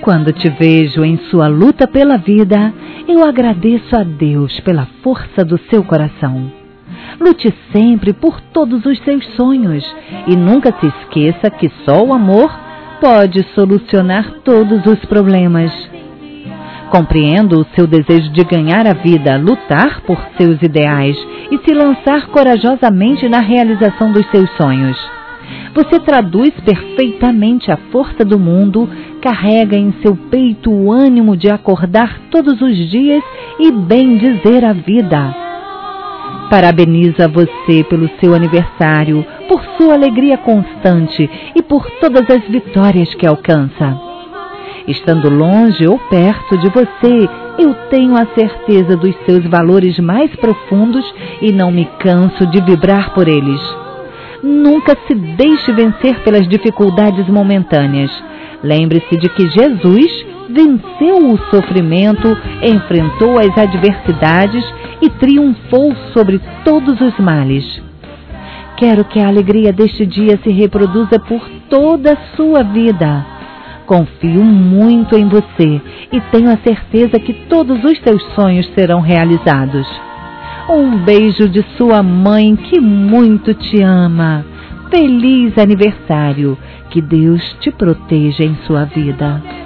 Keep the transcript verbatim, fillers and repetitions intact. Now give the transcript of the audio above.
Quando te vejo em sua luta pela vida, eu agradeço a Deus pela força do seu coração. Lute sempre por todos os seus sonhos e nunca se esqueça que só o amor pode solucionar todos os problemas. Compreendo o seu desejo de ganhar a vida, lutar por seus ideais e se lançar corajosamente na realização dos seus sonhos. Você traduz perfeitamente a força do mundo, carrega em seu peito o ânimo de acordar todos os dias e bem dizer a vida. Parabenizo a você pelo seu aniversário, por sua alegria constante e por todas as vitórias que alcança. Estando longe ou perto de você, eu tenho a certeza dos seus valores mais profundos e não me canso de vibrar por eles. Nunca se deixe vencer pelas dificuldades momentâneas. Lembre-se de que Jesus venceu o sofrimento, enfrentou as adversidades e triunfou sobre todos os males. Quero que a alegria deste dia se reproduza por toda a sua vida. Confio muito em você e tenho a certeza que todos os seus sonhos serão realizados. Um beijo de sua mãe que muito te ama. Feliz aniversário. Que Deus te proteja em sua vida.